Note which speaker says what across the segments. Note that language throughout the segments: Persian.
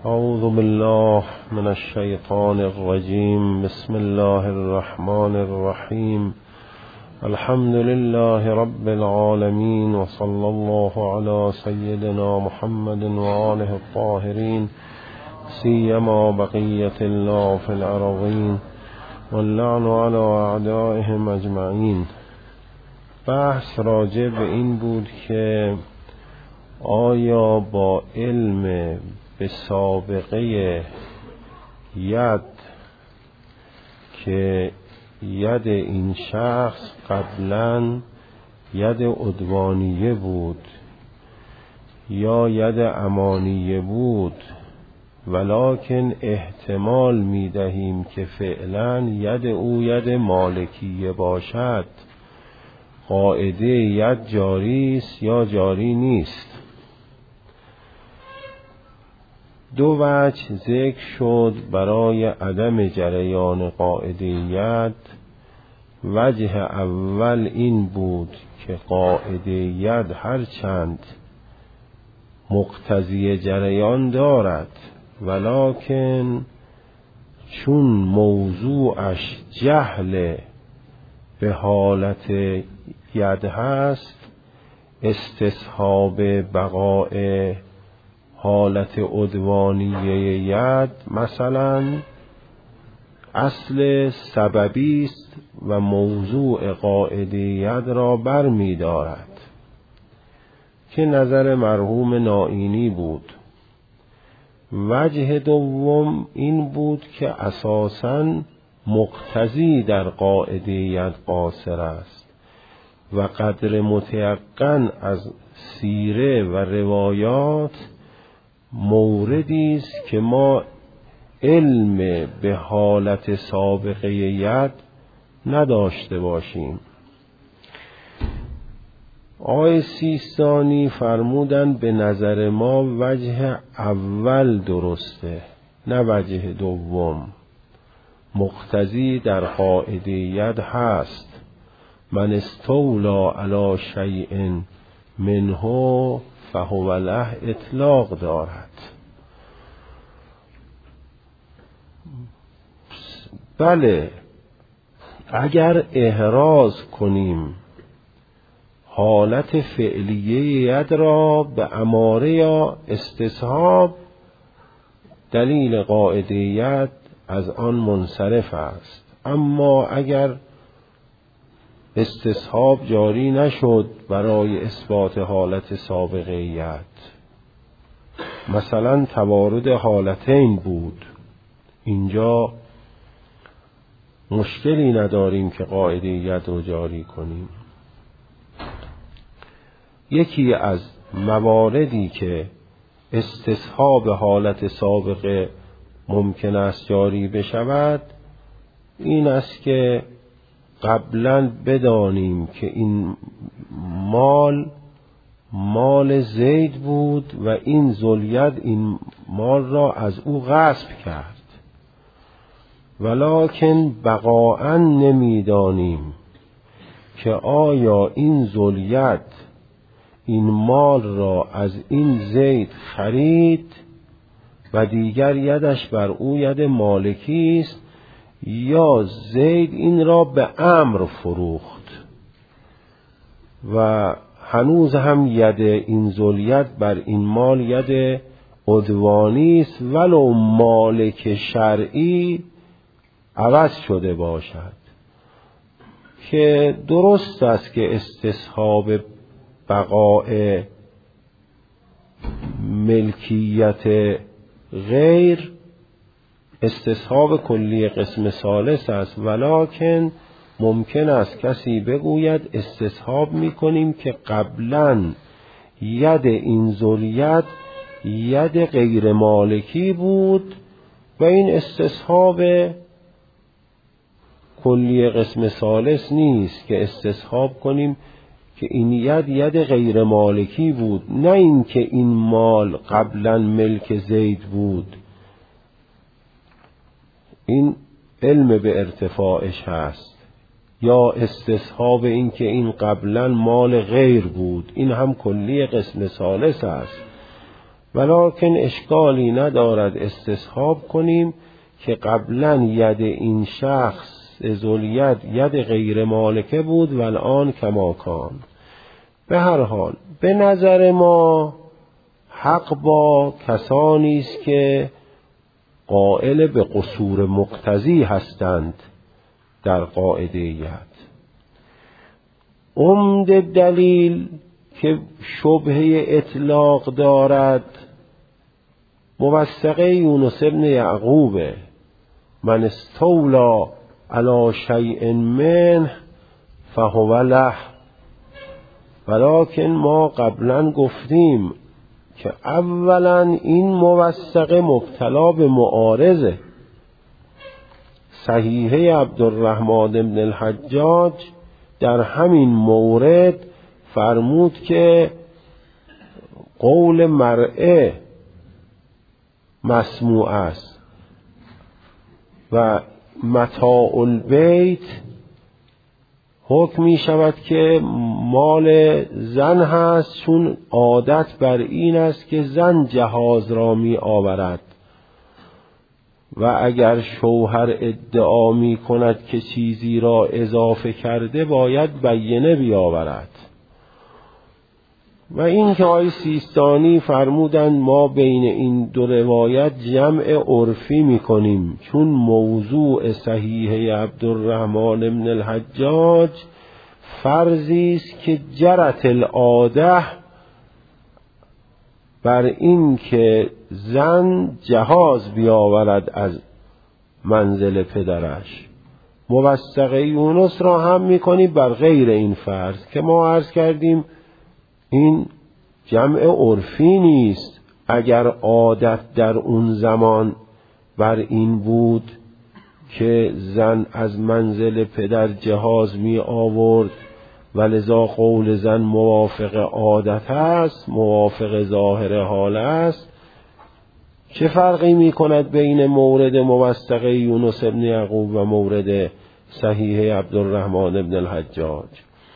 Speaker 1: اعوذ بالله من الشیطان الرجیم. بسم الله الرحمن الرحیم. الحمد لله رب العالمین و صلی الله علی سیدنا محمد و آله الطاهرین سیما بقیة الله فی الارضین واللعن علی اعدائهم اجمعین. بحث راجع به این بود که آیا با علم به سابقه ید که ید این شخص قبلا ید عدوانیه بود یا ید امانیه بود، ولکن احتمال می دهیم که فعلا ید او ید مالکیه باشد، قاعده ید جاری است یا جاری نیست؟ دو وجه ذکر شد برای عدم جریان قاعده ید. وجه اول این بود که قاعده ید هرچند مقتضی جریان دارد، ولکن چون موضوعش جهل به حالت ید هست، استصحاب بقاء حالت عدوانیه ید مثلا اصل سببی است و موضوع قاعده ید را بر می دارد که نظر مرحوم نائینی بود. وجه دوم این بود که اساساً مقتضی در قاعده ید قاصر است و قدر متیقن از سیره و روایات موردی است که ما علم به حالت سابقه ید نداشته باشیم. آقای سیستانی فرمودن به نظر ما وجه اول درسته، نه وجه دوم. مقتضی در قاعده ید هست. من استولا علی شیء منه فهو له اطلاق دارد. بله، اگر احراز کنیم حالت فعلیه ید را به اماره یا استصحاب، دلیل قاعده ید از آن منصرف است. اما اگر استصحاب جاری نشد برای اثبات حالت سابقه ید، مثلا توارد حالتین بود، اینجا مشکلی نداریم که قاعده ید رو جاری کنیم. یکی از مواردی که استصحاب حالت سابقه ممکن است جاری بشود این است که قبلا بدانیم که این مال زید بود و این ذوالید این مال را از او غصب کرد، ولکن بقاءً نمیدانیم که آیا این ذوالید این مال را از این زید خرید و دیگر یدش بر او ید مالکی است، یا زید این را به امر فروخت و هنوز هم ید این ذوالید بر این مال ید عدوانی است، ولو مالک شرعی عوض شده باشد. که درست است که استصحاب بقاء ملکیت غیر استصحاب کلی قسم ثالث است، ولکن ممکن است کسی بگوید استصحاب میکنیم که قبلا ید این ذوالید ید غیر مالکی بود و این استصحاب کلی قسم ثالث نیست که استصحاب کنیم که این ید غیر مالکی بود، نه این که این مال قبلا ملک زید بود. این علم به ارتفاعش هست. یا استصحاب این که این قبلا مال غیر بود، این هم کلی قسم ثالث است. ولکن اشکالی ندارد استصحاب کنیم که قبلا ید این شخص ذوالید ید غیر مالکه بود و الان کماکان. به هر حال به نظر ما حق با کسانی است که قائل به قصور مقتضی هستند در قاعده ید. عمده دلیل که شبهه اطلاق دارد موثقه یونس ابن یعقوب من استولا علی شیء منه فهو له. ولکن ما قبلا گفتیم که اولا این موثقه مبتلا به معارضه. صحیحه عبدالرحمن بن الحجاج در همین مورد فرمود که قول مرئه مسموع است و متاع البیت حکم می شود که مال زن هست، چون عادت بر این است که زن جهاز را می آورد و اگر شوهر ادعا می کند که چیزی را اضافه کرده باید بینه بیاورد. و این که آقای سیستانی فرمودند ما بین این دو روایت جمع عرفی می کنیم، چون موضوع صحیح عبدالرحمن بن الحجاج فرضی است که جرت العاده بر این که زن جهاز بیاورد از منزل پدرش. موثقه یونس را هم می کنیم بر غیر این فرض که ما عرض کردیم این جمع عرفی نیست. اگر عادت در اون زمان بر این بود که زن از منزل پدر جهاز می آورد و لذا قول زن موافق عادت است، موافق ظاهر حال است، چه فرقی می کند بین مورد موثقه یونس ابن یعقوب و مورد صحیح عبدالرحمن ابن الحجاج؟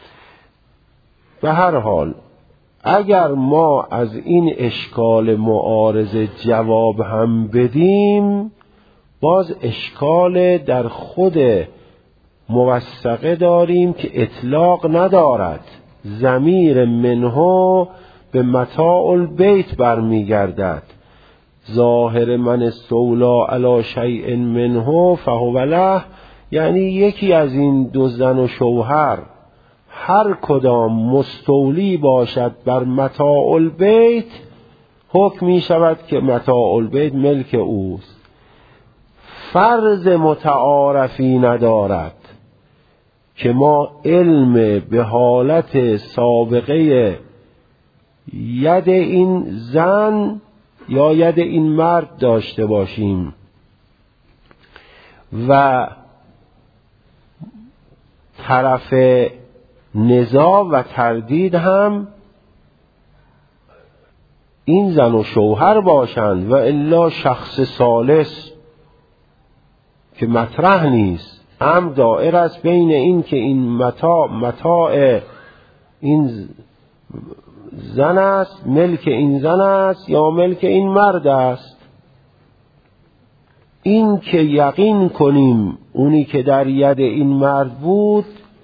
Speaker 1: به هر حال اگر ما از این اشکال معارضه جواب هم بدیم، باز اشکال در خود موثقه داریم که اطلاق ندارد. ضمیر منه به متاع البیت برمیگردد. ظاهر من استولا علی شیء منه فهو له، یعنی یکی از این دو زن و شوهر هر کدام مستولی باشد بر متاع البیت، حکم می شود که متاع البیت ملک اوست. فرض متعارفی ندارد که ما علم به حالت سابقه ید این زن یا ید این مرد داشته باشیم و طرف نزاع و تردید هم این زن و شوهر باشند و الا شخص ثالث که مطرح نیست. امر دائر است بین این که این متاع این زن است، ملک این زن است یا ملک این مرد است. این که یقین کنیم اونی که در ید این مرد بود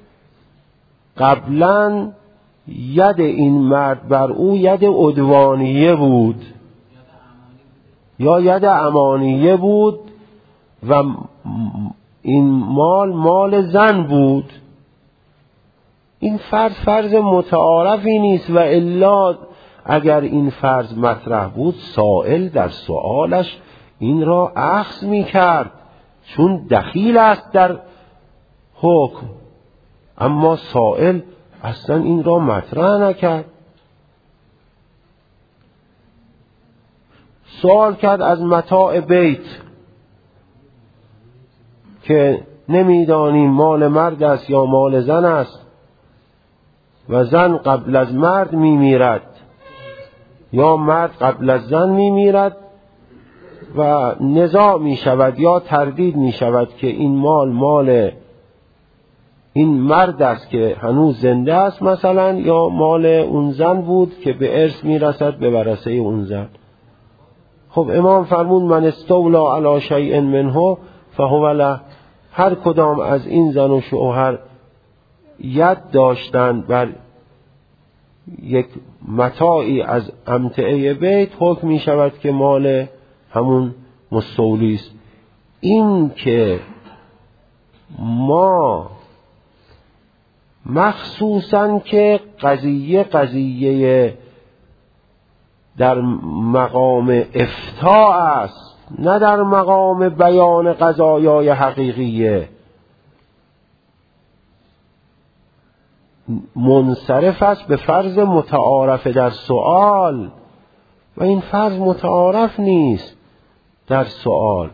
Speaker 1: قبلا ید این مرد بر او ید عدوانیه بود یا ید امانیه بود و این مال زن بود، این فرض متعارفی نیست. و الا اگر این فرض مطرح بود سائل در سؤالش این را اخذ می کرد، چون دخیل است در حکم. اما سائل اصلا این را مطرح نکرد. سوال کرد از متاع بیت که نمیدانیم مال مرد است یا مال زن است و زن قبل از مرد میمیرد یا مرد قبل از زن میمیرد و نزاع می شود یا تردید می شود که این مال این مرد است که هنوز زنده است مثلا، یا مال اون زن بود که به ارث می رسد به ورثه اون زن. خب امام فرمود من استولا علی شیء منه فهو له. هر کدام از این زن و شوهر ید داشتند بر یک متاعی از امتعه بیت، حکم می شود که مال همون مستولی است. این که ما مخصوصاً که قضیه در مقام افتاء است، نه در مقام بیان قضایای حقیقیه، منصرف است به فرض متعارف در سؤال و این فرض متعارف نیست در سؤال.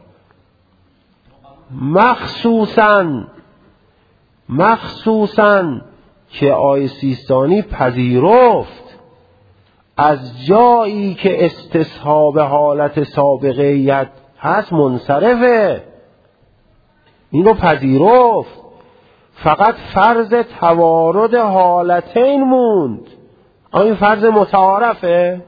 Speaker 1: مخصوصاً که آیه سیستانی پذیرفت از جایی که استصحاب حالت سابقه ید هست منصرفه، این رو پذیرفت، فقط فرض توارد حالتین موند. آیا این فرض متعارفه؟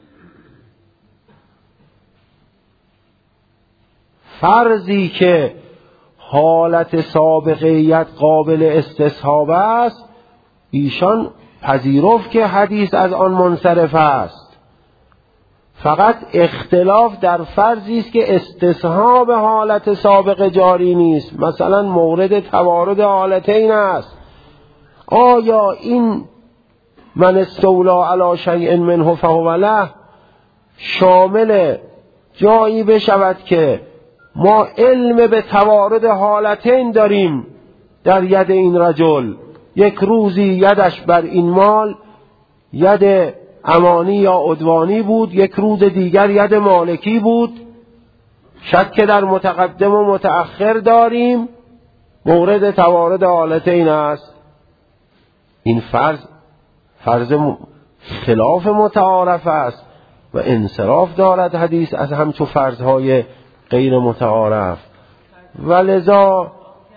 Speaker 1: فرضی که حالت سابقیت قابل استصحاب است ایشان پذیرفت که حدیث از آن منصرف است، فقط اختلاف در فرضی است که استصحاب حالت سابق جاری نیست. مثلا مورد توارد حالتین است. آیا این من استولا علی شیء منه فهو له شامل جایی بشود که ما علم به توارد حالتین داریم در ید این رجل، یک روزی یدش بر این مال ید امانی یا عدوانی بود، یک روز دیگر ید مالکی بود، شک در متقدم و متأخر داریم، مورد توارد حالتین است. این فرض خلاف متعارف است و انصراف دارد حدیث از همچو فرضهای غیر متعارف. ولذا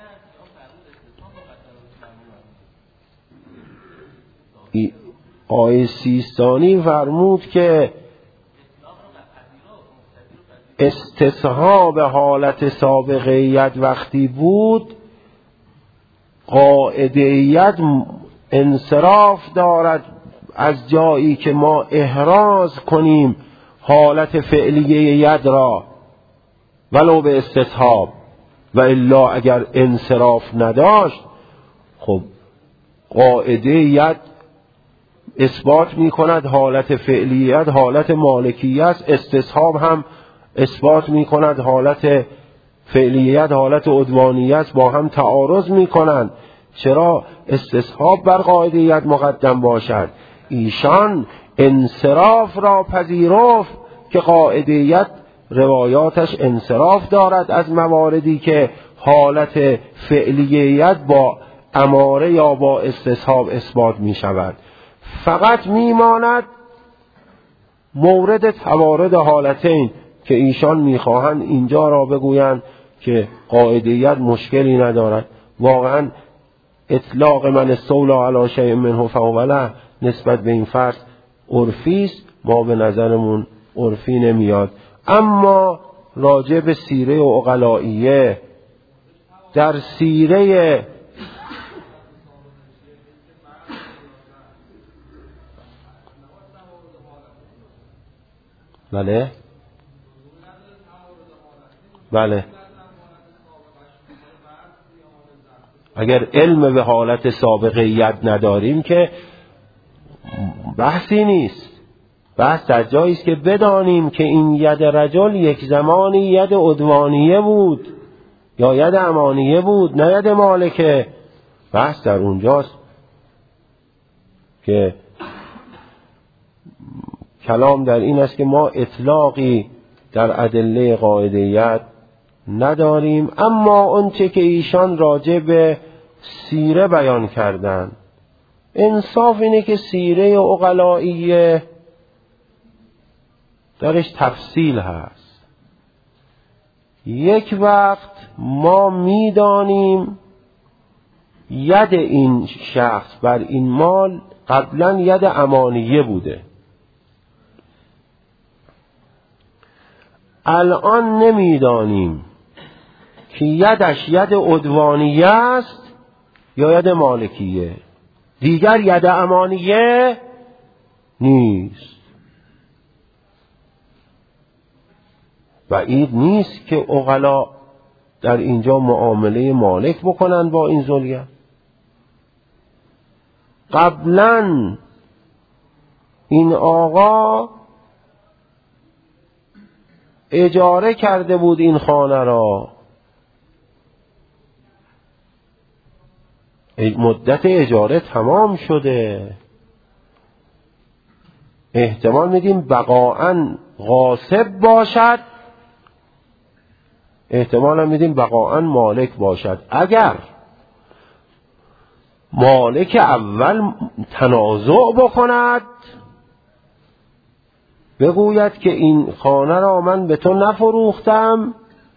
Speaker 1: آیه سیستانی فرمود که استصحاب حالت سابقیت وقتی بود، قاعدیت انصراف دارد از جایی که ما احراز کنیم حالت فعلیه ید را ولو به استصحاب، و الا اگر انصراف نداشت خب قاعده ید اثبات می کند حالت فعلیت حالت مالکیه است، استصحاب هم اثبات می کند حالت فعلیت حالت عدوانیه است، با هم تعارض می کنند. چرا استصحاب بر قاعدیت مقدم باشد؟ ایشان انصراف را پذیرفت که قاعدیت روایاتش انصراف دارد از مواردی که حالت فعلیت با اماره یا با استصحاب اثبات می شود. فقط می ماند مورد توارد حالتین که ایشان می خواهند اینجا را بگویند که قاعدیت مشکلی ندارد. واقعا اطلاق من استولا علی شیء منه فهو له نسبت به این فرض عرفی است، ما به نظرمون عرفی نمیاد. اما راجع به سیره عقلائیه، در سیره بله اگر علم به حالت سابقیت نداریم که بحثی نیست. بحث در جایی است که بدانیم که این ید رجل یک زمانی ید عدوانیه بود یا ید امانیه بود، نه ید مالکه. بحث در اونجاست که کلام در این است که ما اطلاقی در ادله قاعدیت نداریم. اما اونچه که ایشان راجع به سیره بیان کردن، انصاف اینه که سیره عقلائیه درش تفصیل هست. یک وقت ما میدانیم ید این شخص بر این مال قبلا ید امانیه بوده، الان نمیدانیم که یدش ید عدوانیه است یا ید مالکیه، دیگر ید امانیه نیست. بعید نیست که عقلا در اینجا معامله مالک بکنن با این ذوالید. قبلا این آقا اجاره کرده بود این خانه را، مدت اجاره تمام شده، احتمال میدیم بقاعاً غاصب باشد، احتمال هم میدیم بقاعاً مالک باشد. اگر مالک اول تنازع بکند، بگوید که این خانه را من به تو نفروختم،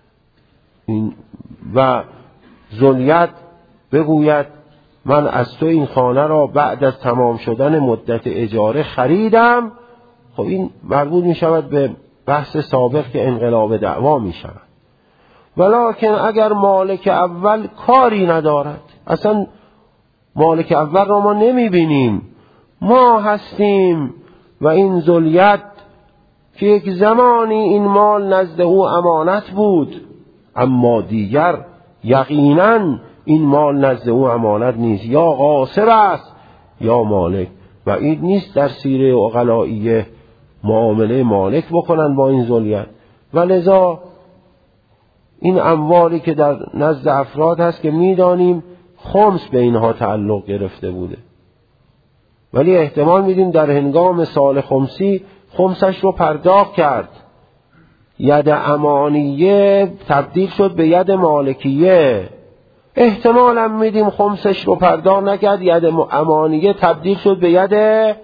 Speaker 1: و ذوالید بگوید من از تو این خانه را بعد از تمام شدن مدت اجاره خریدم، خب این مربوط می شود به بحث سابق که انقلاب دعوا می شود. ولکن اگر مالک اول کاری ندارد، اصلا مالک اول را ما نمی بینیم، ما هستیم و این ذوالید که یک زمانی این مال نزد او امانت بود، اما دیگر یقیناً این مال نزد او امانت نیست، یا غاصب است یا مالک. و این نیست در سیره عقلائیه معامله مالک بکنن با این ذوالید. و لذا این اموالی که در نزد افراد هست که میدانیم خمس به اینها تعلق گرفته بوده، ولی احتمال میدیم در هنگام سال خمسی خمسش رو پرداخت کرد، ید امانیه تبدیل شد به ید مالکیه. احتمال هم میدیم خمسش رو پرداخت نکرد، ید امانیه تبدیل شد به ید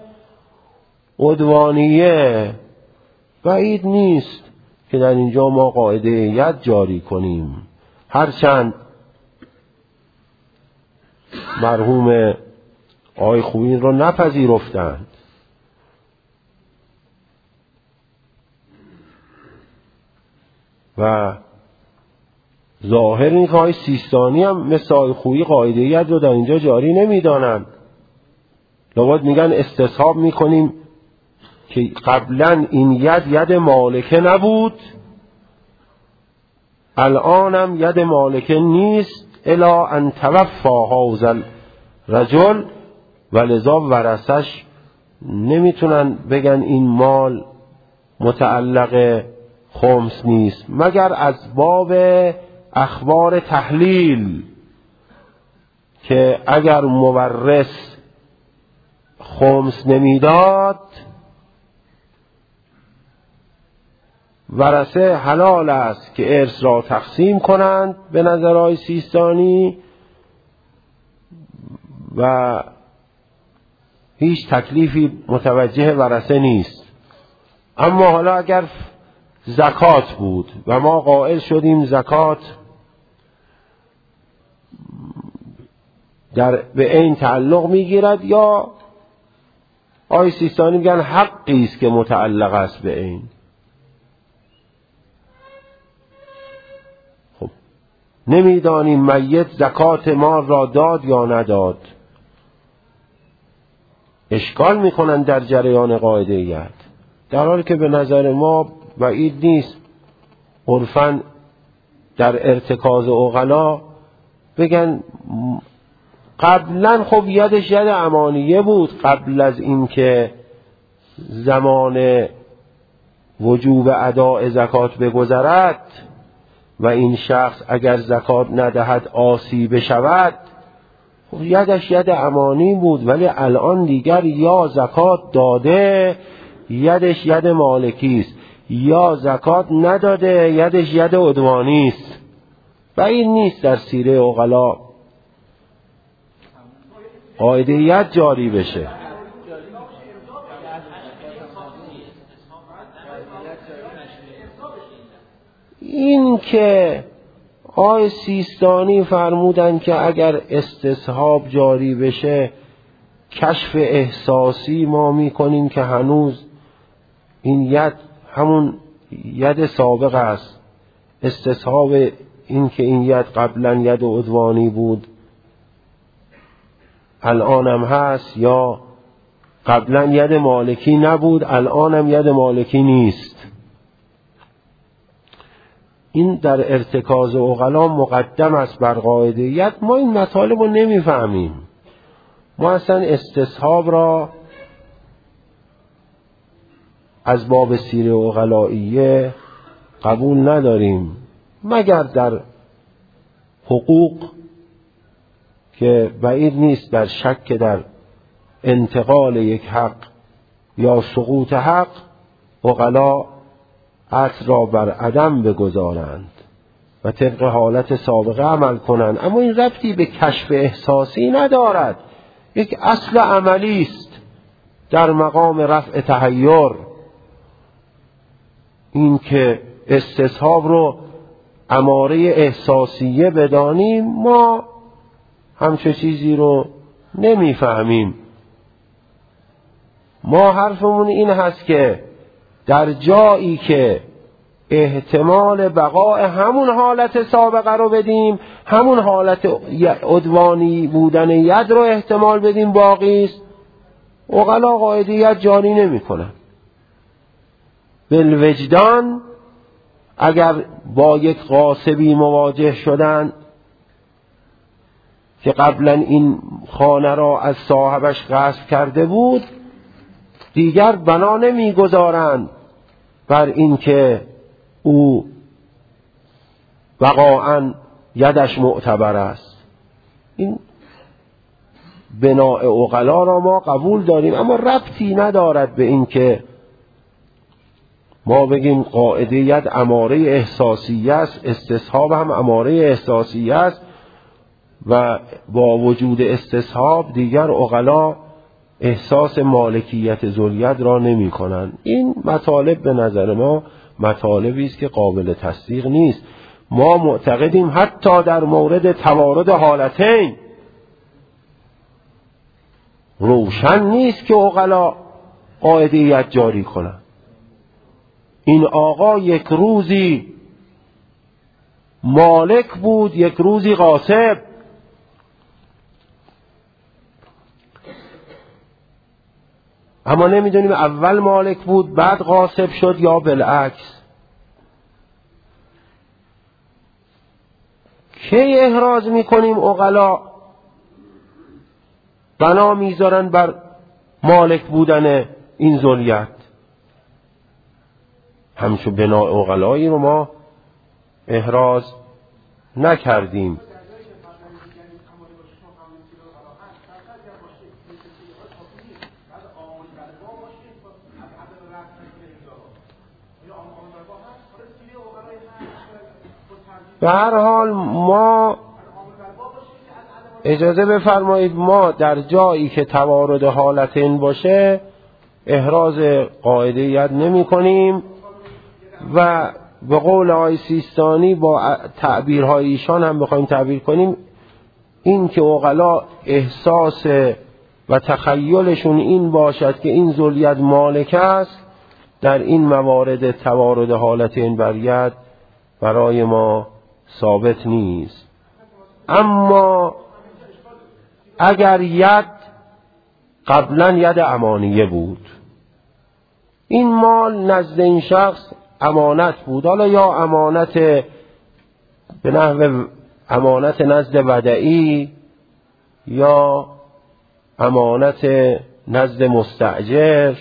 Speaker 1: عدوانیه. بعید نیست که در اینجا ما قاعده ید جاری کنیم، هرچند مرحوم آقای خویی رو نپذیرفتند. و ظاهر این که آقای سیستانی هم مثل آقای خویی قاعده ید رو در اینجا جاری نمیدانند. لابد میگن استصحاب میکنیم که قبلا این ید مالکه نبود، الانم ید مالکه نیست، الا ان توفا هذا الرجل، و لذا ورثش نمیتونن بگن این مال متعلق خمس نیست، مگر از باب اخبار تحلیل که اگر مورث خمس نمیداد ورثه حلال است که ارث را تقسیم کنند به نظر آقای سیستانی و هیچ تکلیفی متوجه ورثه نیست. اما حالا اگر زکات بود و ما قائل شدیم زکات به این تعلق میگیرد، یا آقای سیستانی میگن حقی است که متعلق است به این. خب نمیدانیم میت زکات مال را داد یا نداد، اشکال میکنن در جریان قاعده ید، در حالی که به نظر ما بعید نیست عرفاً در ارتکاز عقلا بگن قبلا خب یدش ید امانیه بود، قبل از این که زمان وجوب اداء زکات بگذرد و این شخص اگر زکات ندهد آسیب شود، خب یدش ید امانی بود، ولی الان دیگر یا زکات داده یدش ید مالکی است، یا زکات نداده یدش ید عدوانی است. بعید نیست در سیره عقلا قاعده ید جاری بشه. این که آقای سیستانی فرمودن که اگر استصحاب جاری بشه کشف احساسی ما میکنیم که هنوز این ید همون ید سابق است، استصحاب این که این ید قبلا ید عدوانی بود الانم هست، یا قبلا ید مالکی نبود الانم ید مالکی نیست. این در ارتکاز عقلا مقدم است بر قاعده ید. ما این مطالب رو نمیفهمیم. ما اصلا استصحاب را از باب سیره عقلائیه قبول نداریم، مگر در حقوق که بعید نیست در شک در انتقال یک حق یا سقوط حق عقلا اصل را بر عدم بگذارند و طبق حالت سابقه عمل کنند. اما این ربطی به کشف احساسی ندارد، یک اصل عملی است در مقام رفع تحیر. این که استصحاب رو اماره احساسیه بدانیم، ما همچه چیزی رو نمیفهمیم. ما حرفمون این هست که در جایی که احتمال بقاء همون حالت سابقه رو بدیم، همون حالت عدوانی بودن ید رو احتمال بدیم باقی است، عقلا قاعده ید جاری نمی کنن. بالوجدان اگر با یک غاصبی مواجه شدن که قبلا این خانه را از صاحبش غصب کرده بود، دیگر بنا نمیگذارند بر این که او واقعا یدش معتبر است. این بناء عقلا را ما قبول داریم، اما ربطی ندارد به این که ما بگیم قاعده ید اماره احساسیه است، استصحاب هم اماره احساسیه است و با وجود استصحاب دیگر عقلا احساس مالکیت ذوالید را نمی کنند. این مطالب به نظر ما مطالبی است که قابل تصدیق نیست. ما معتقدیم حتی در مورد توارد حالتین روشن نیست که عقلا قاعده ید جاری کنند. این آقا یک روزی مالک بود، یک روزی غاصب. اما نمیدونیم اول مالک بود بعد غاصب شد یا بالعکس. کی احراز میکنیم عقلا بنا میذارن بر مالک بودن این ذوالید؟ همچون بنا عقلایی رو ما احراز نکردیم. به هر حال ما اجازه بفرمایید ما در جایی که توارد حالتین باشه احراز قاعده ید نمی کنیم و به قول آقای سیستانی با تعبیرهای ایشان هم بخوایم تعبیر کنیم، این که عقلا احساس و تخیلشون این باشد که این ذوالید مالک است، در این موارد توارد حالتین بر ید برای ما ثابت نیست. اما اگر ید قبلا ید امانیه بود، این مال نزد این شخص امانت بود، حالا یا امانت به نحو امانت نزد ودعی یا امانت نزد مستأجر،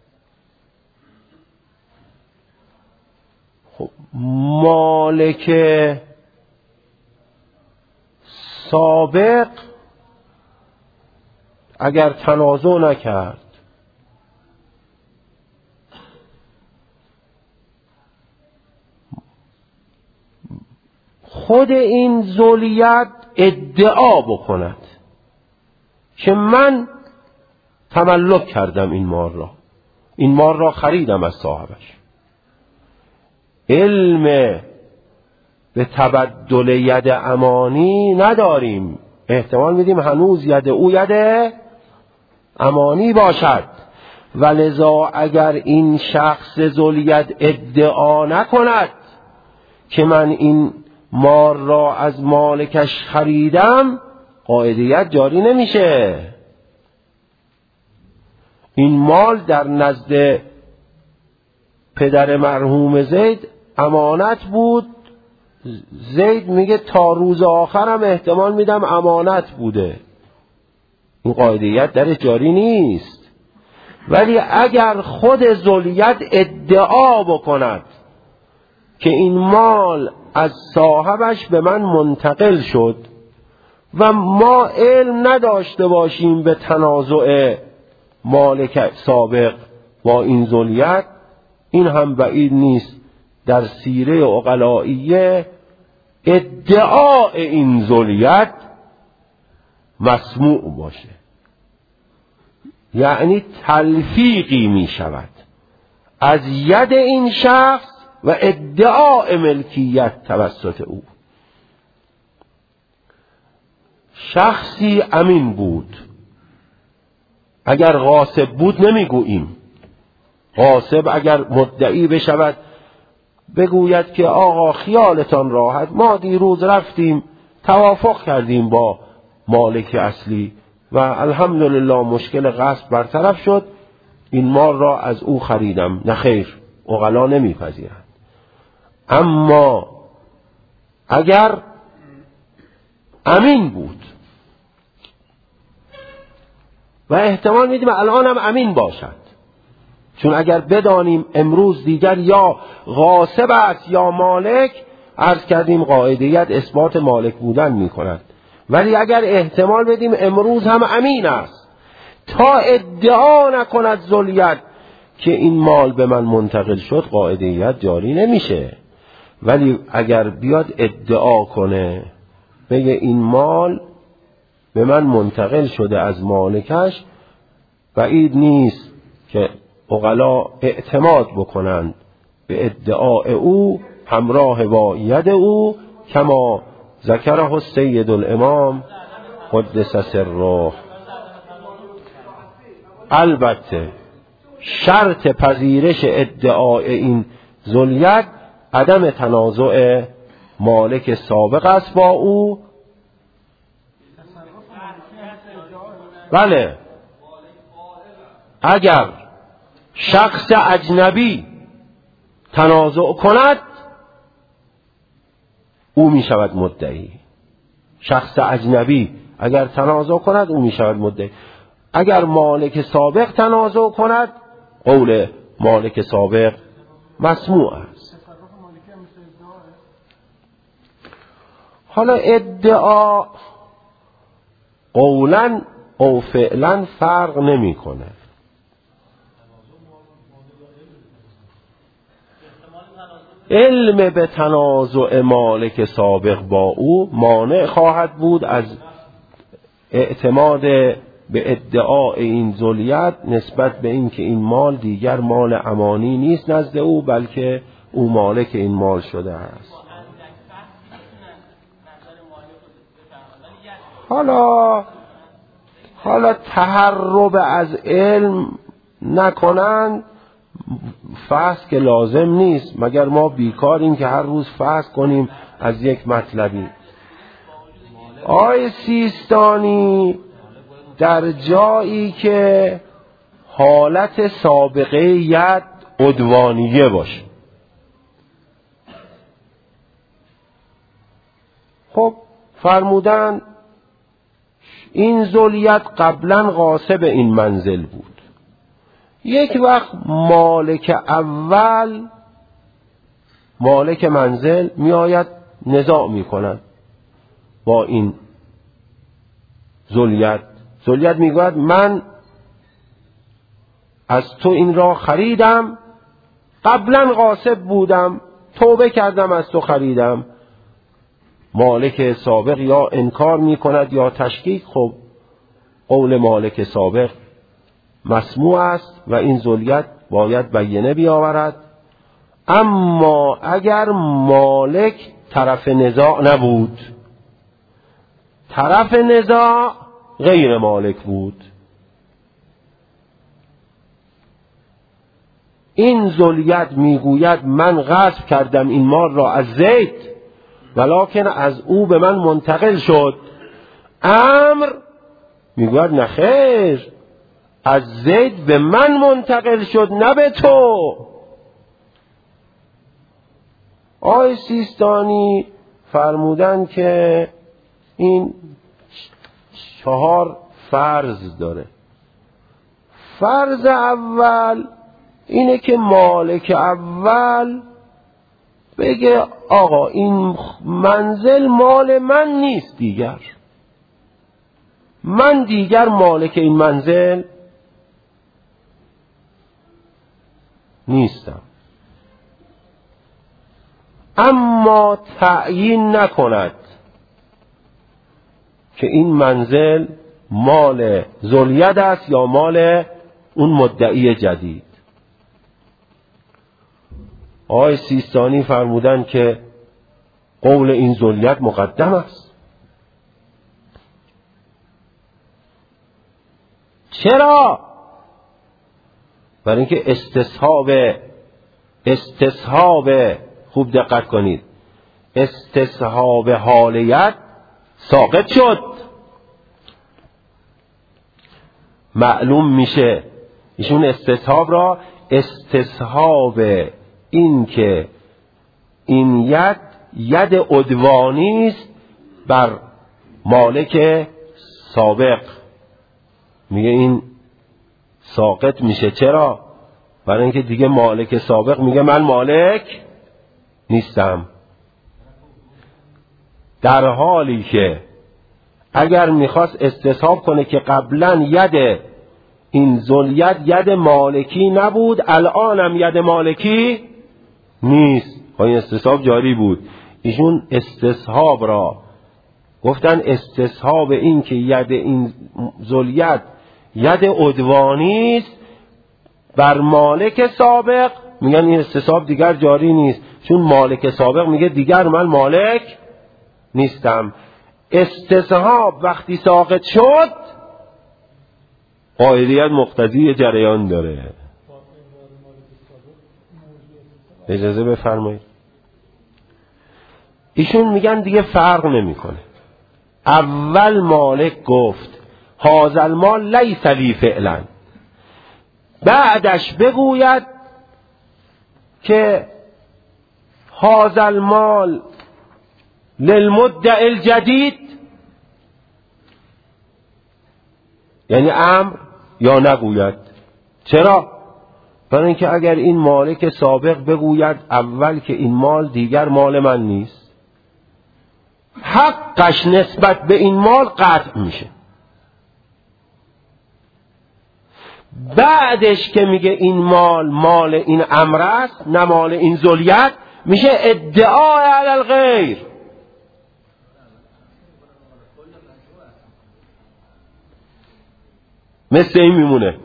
Speaker 1: خب مالک سابق اگر تنازع نکرد خود این ذوالید ادعا بکند که من تملک کردم این مال را خریدم از صاحبش، علم به تبدل ید امانی نداریم، احتمال میدیم هنوز ید او ید امانی باشد ولذا اگر این شخص ذوالید ادعا نکند که من این مال را از مالکش خریدم، قاعدیت جاری نمیشه. این مال در نزد پدر مرحوم زید امانت بود. زید میگه تا روز آخرم احتمال میدم امانت بوده. این قاعدیت در جاری نیست. ولی اگر خود ذوالید ادعا بکند که این مال از صاحبش به من منتقل شد و ما علم نداشته باشیم به تنازع مالک سابق با این ذوالید، این هم بعید نیست در سیره عقلائیه ادعای این ذوالید مسموع باشه، یعنی تلفیقی می شود از ید این شخص و ادعای ملکیت توسط او. شخصی امین بود، اگر غاصب بود نمیگوییم. غاصب اگر مدعی بشود بگوید که آقا خیالتان راحت، ما دیروز رفتیم توافق کردیم با مالک اصلی و الحمدلله مشکل غصب برطرف شد، این مال را از او خریدم. نه خیر، عقلا نمیپذیرند. اما اگر امین بود و احتمال میدیم الان هم امین باشد، چون اگر بدانیم امروز دیگر یا غاصب است یا مالک، عرض کردیم قاعدیت اثبات مالک بودن میکند. ولی اگر احتمال بدیم امروز هم امین است تا ادعا نکند ذوالید که این مال به من منتقل شد، قاعدیت جاری نمیشه. ولی اگر بیاد ادعا کنه بگه این مال به من منتقل شده از مالکش، بعید نیست که عقلا اعتماد بکنند به ادعای او همراه با ید او، کما ذکره السید الامام قدس سره. البته شرط پذیرش ادعای این ذوالید عدم تنازع مالک سابق است با او. بله، اگر شخص اجنبی تنازع کند او می شود مدعی. شخص اجنبی اگر تنازع کند او می شود مدعی. اگر مالک سابق تنازع کند قول مالک سابق مسموع است. حالا ادعا قولا او فعلا فرق نمی کنه. علم به تنازع مالک سابق با او مانع خواهد بود از اعتماد به ادعای این ذوالید نسبت به این که این مال دیگر مال امانی نیست نزد او، بلکه او مالک این مال شده است. حالا تهرب از علم نکنند، فحص که لازم نیست، مگر ما بیکاریم که هر روز فحص کنیم از یک مطلبی. آی سیستانی در جایی که حالت سابقه ید عدوانیه باشه، خب فرمودن این ذوالید قبلا غاصب این منزل بود، یک وقت مالک اول مالک منزل می آید نزاع می کند با این ذوالید. ذوالید می گوید من از تو این را خریدم، قبلا غاصب بودم، توبه کردم از تو خریدم. مالک سابق یا انکار می کند یا تشکیک. خب قول مالک سابق مسموع است و این ذوالید باید بینه بیاورد. اما اگر مالک طرف نزاع نبود، طرف نزاع غیر مالک بود، این ذوالید میگوید من غصب کردم این مال را از زید ولکن از او به من منتقل شد. عمرو میگوید نه خیر، از زید به من منتقل شد نه به تو. آقای سیستانی فرمودن که این 4 فرض داره. فرض اول اینه که مالک اول بگه آقا این منزل مال من نیست دیگر، من دیگر مالک این منزل نیستم، اما تعیین نکند که این منزل مال ذوالید است یا مال اون مدعی جدید. آقای سیستانی فرمودن که قول این ذوالید مقدم است. چرا؟ برای اینکه استصحاب خوب دقت کنید، استصحاب حالیت ساقط شد. معلوم میشه ایشون استصحاب را استصحاب این که این ید عدوانی است بر مالک سابق، میگه این ساقط میشه. چرا؟ برای اینکه دیگه مالک سابق میگه من مالک نیستم، در حالی که اگر میخواست استصحاب کنه که قبلا ید این ذوالید ید مالکی نبود الانم ید مالکی نیست، این استصحاب جاری بود. ایشون استصحاب را گفتن استصحاب این که ید این ذوالید ید عدوانی است بر مالک سابق، میگن این استصحاب دیگر جاری نیست، چون مالک سابق میگه دیگر من مالک نیستم. استصحاب وقتی ساقط شد قاعدیت مقتضی جریان داره. اجازه بفرمایید. ایشون میگن دیگه فرق نمیکنه. اول مالک گفت هذا المال لیس لی فعلا، بعدش بگوید که هذا المال للمدعی الجدید، یعنی امر یا نگوید. چرا؟ برای اینکه اگر این مالک سابق بگوید اول که این مال دیگر مال من نیست، حقش نسبت به این مال قطع میشه. بعدش که میگه این مال این امر است نه مال این ذوالید، میشه ادعا علی الغیر. مثل این میمونه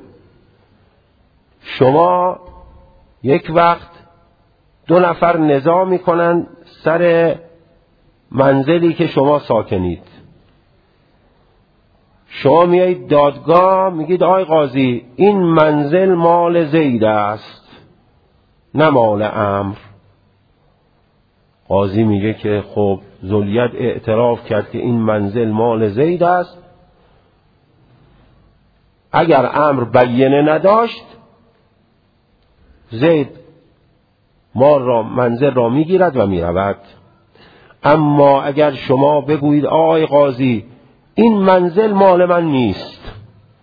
Speaker 1: شما یک وقت 2 نفر نزاع میکنن سر منزلی که شما ساکنید. شما میایید دادگاه میگید آی قاضی این منزل مال زید است نه مال عمرو. قاضی میگه که خب ذوالید اعتراف کرد که این منزل مال زید است، اگر عمرو بینه نداشت زید مال را منزل را میگیرد و میرود. اما اگر شما بگویید آقای قاضی این منزل مال من نیست،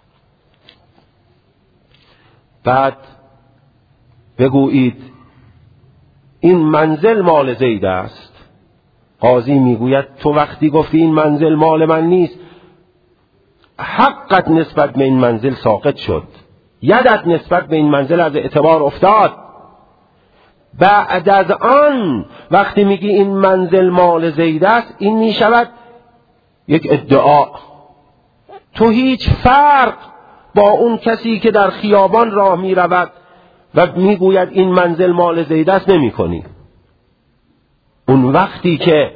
Speaker 1: بعد بگویید این منزل مال زید است، قاضی میگوید تو وقتی گفتی این منزل مال من نیست حقت نسبت به این منزل ساقط شد، یدت نسبت به این منزل از اعتبار افتاد. بعد از آن وقتی میگی این منزل مال زید است این میشود یک ادعا. تو هیچ فرق با اون کسی که در خیابان راه میرود و میگوید این منزل مال زید است نمی کنی. اون وقتی که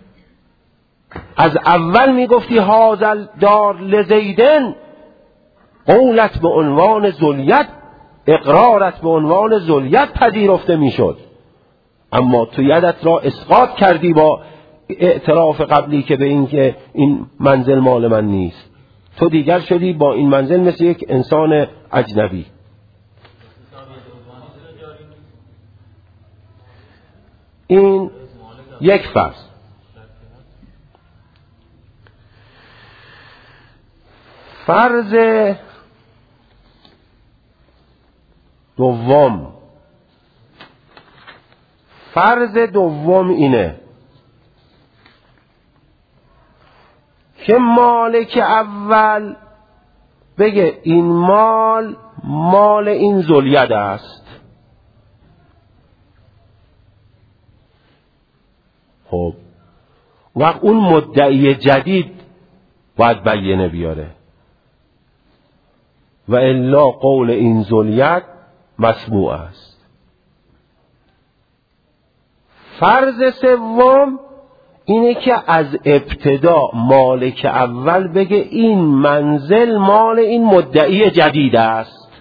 Speaker 1: از اول میگفتی هازل دار لزیدن قولت به عنوان ذوالید اقرارت به عنوان ذلیت پذیرفته میشد، اما تو یدت را اسقاط کردی با اعتراف قبلی که به این که این منزل مال من نیست. تو دیگر شدی با این منزل مثل یک انسان اجنبی. این یک فرض. فرض دوم اینه که مالک اول بگه این مال این ذوالید است. خب وقت اون مدعی جدید باید بیانه بیاره و الا قول این ذوالید مسموع است. فرض سوم اینه که از ابتدا مالک اول بگه این منزل مال این مدعی جدید است.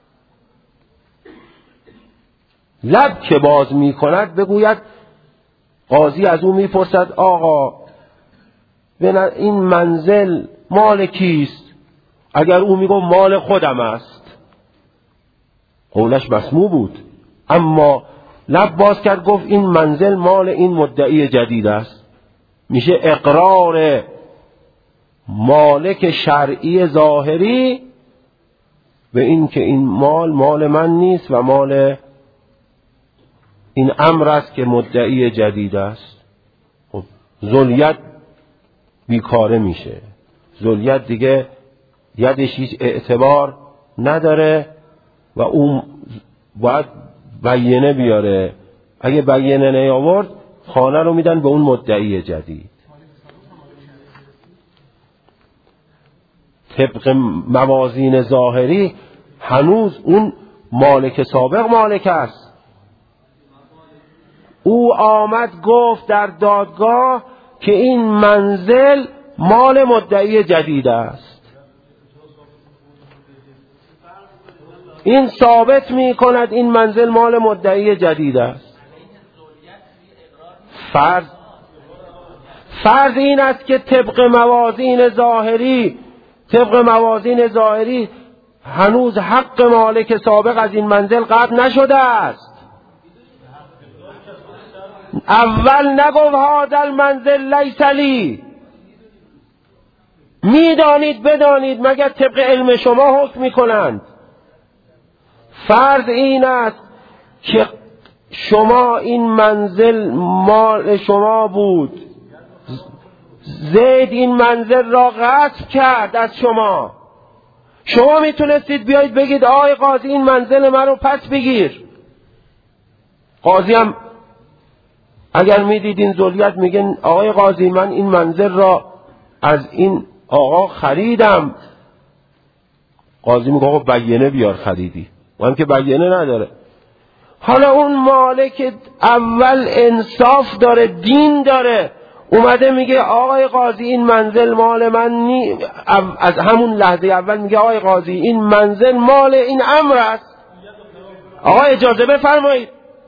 Speaker 1: لب که باز می کند بگوید، قاضی از او می پرسد آقا این منزل مال کیست؟ اگر او می گفت مال خودم است، قولش مسموع بود، اما لب باز کرد گفت این منزل مال این مدعی جدید است، میشه اقرار مالک شرعی ظاهری به این که این مال من نیست و مال این امر است که مدعی جدید است. خب ذوالید بیکاره میشه، ذوالید دیگه یدش هیچ اعتبار نداره و اون باید بیانه بیاره. اگه بیانه نیاورد خانه رو میدن به اون مدعی جدید. طبق موازین ظاهری هنوز اون مالک سابق مالک است. او آمد گفت در دادگاه که این منزل مال مدعی جدید است. این ثابت می کند این منزل مال مدعی جدید است. فرض این است که طبق موازین ظاهری هنوز حق مالک سابق از این منزل قطع نشده است. اول نگفت هذا المنزل لیس لی. میدانید بدانید مگر طبق علم شما حکم میکنند. فرض این است که شما این منزل مال شما بود، زید این منزل را غصب کرد از شما. شما میتونستید بیایید بگید آقای قاضی این منزل من رو پس بگیر. قاضی هم اگر میدید این ذوالید میگن آقای قاضی من این منزل را از این آقا خریدم. قاضی میگه آقا بیانه بیار خریدی، و هم که بیانه نداره. حالا اون مالک اول انصاف داره، دین داره، اومده میگه آقای قاضی این منزل مال من از همون لحظه اول میگه آقای قاضی این منزل مال این امر است. آقا اجازه بفرمایید.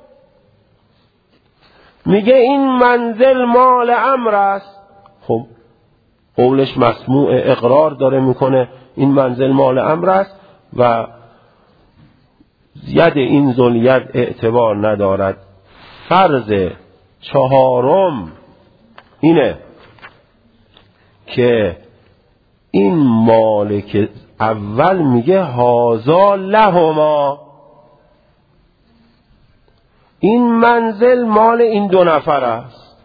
Speaker 1: میگه این منزل مال امر است. خب قولش مسموع، اقرار داره میکنه این منزل مال امر است و ید این ذوالید اعتبار ندارد. فرض چهارم اینه که این مالک اول میگه هذا لهما، این منزل مال این دو نفر است.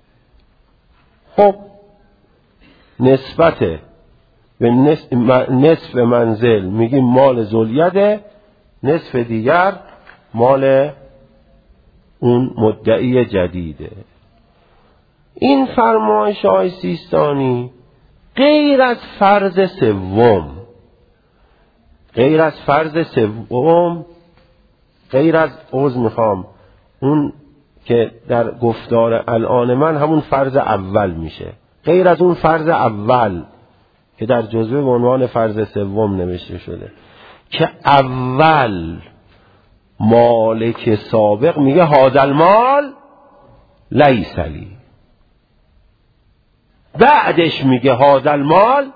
Speaker 1: خب نسبت به نصف منزل میگیم مال ذوالید، نصف دیگر مال اون مدعی جدیده. این فرمایش های سیستانی غیر از فرض سوم، اون که در گفتار الان من همون فرض اول میشه، غیر از اون فرض اول که در جزوه به عنوان فرض سوم نوشته شده که اول مالک سابق میگه هذا المال لیس لی، بعدش میگه هذا المال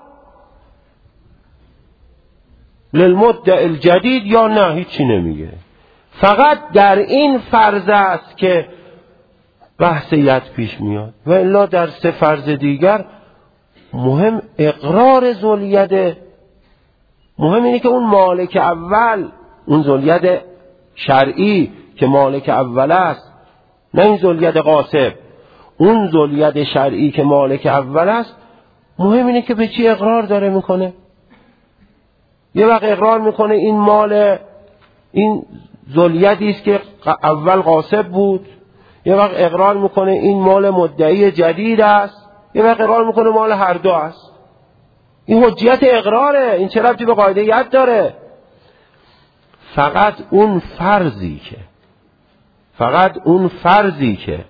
Speaker 1: للمدعی الجدید، یا نه هیچی نمیگه. فقط در این فرض است که بحث ید پیش میاد، و الا در 3 فرض دیگر مهم اقرار ذوالید. مهم اینه که اون مالک اول، اون ذوالید شرعی که مالک اول است، نه این ذوالید غاصب، اون ذوالید شرعی که مالک اول است، مهم اینه که به چی اقرار داره میکنه. یه وقت اقرار میکنه این مال، این ذوالیدی است که اول غاصب بود، یه وقت اقرار میکنه این مال مدعی جدید است، یه وقت اقرار میکنه مال هر دو است. این حجیت اقراره، این چه ربطی به قاعده ید داره؟ فقط اون فرضی که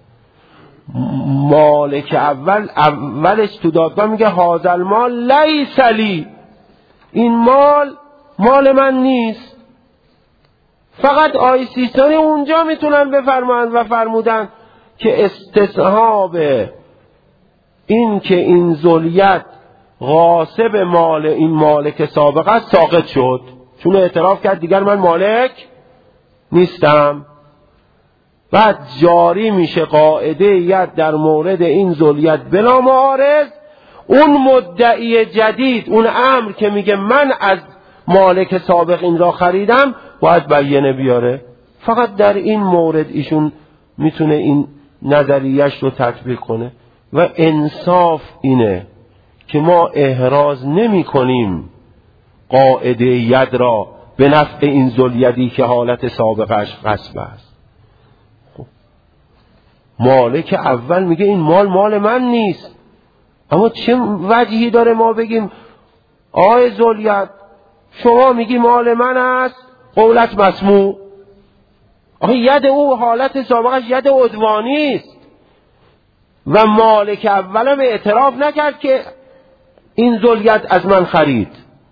Speaker 1: مالک اولش تو دادگاه میگه هذا المال لیس لی، این مال من نیست. فقط آیه سیستانی اونجا میتونن بفرمایند و فرمودن که استصحاب این که این ذوالید غاصب مال این مالک سابق است ساقط شد، چون اعتراف کرد دیگر من مالک نیستم. بعد جاری میشه قاعده ید در مورد این ذوالید بلا معارض. اون مدعی جدید، اون امر که میگه من از مالک سابق این را خریدم، باید بیانه بیاره. فقط در این مورد ایشون میتونه این نظریهش رو تطبیق کنه. و انصاف اینه که ما احراز نمی کنیم قاعده ید را به نفع این ذوالیدی که حالت سابقش غصب است. خب. مالک اول میگه این مال من نیست، اما چه وجهی داره ما بگیم آی ذوالید شما میگی مال من است، قولت مسموع. آخه ید او حالت سابقش ید عدوانی است و مالک اولم اعتراف نکرد که این ذوالید از من خرید.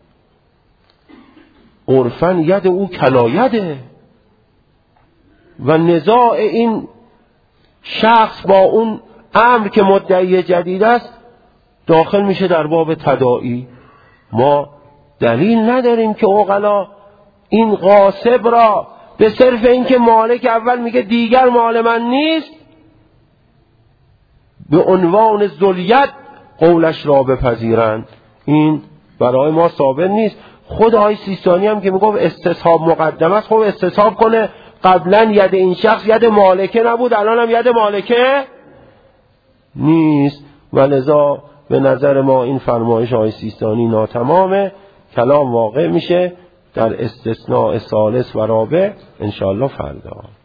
Speaker 1: عرفاً ید او کلایده و نزاع این شخص با اون امر که مدعی جدید است داخل میشه در باب تداعی. ما دلیل نداریم که عقلا این غاصب را به صرف اینکه مالک اول میگه دیگر مال من نیست، به عنوان ذوالید قولش را بپذیرند. این برای ما ثابت نیست. خود آقای سیستانی هم که میگفت استصحاب مقدم است، خب استصحاب کنه قبلا ید این شخص ید مالکه نبود، الان هم ید مالکه نیست. و لذا به نظر ما این فرمایش آقای سیستانی ناتمامه. کلام واقع میشه در استثناء ثالث و رابع انشاءالله فردا.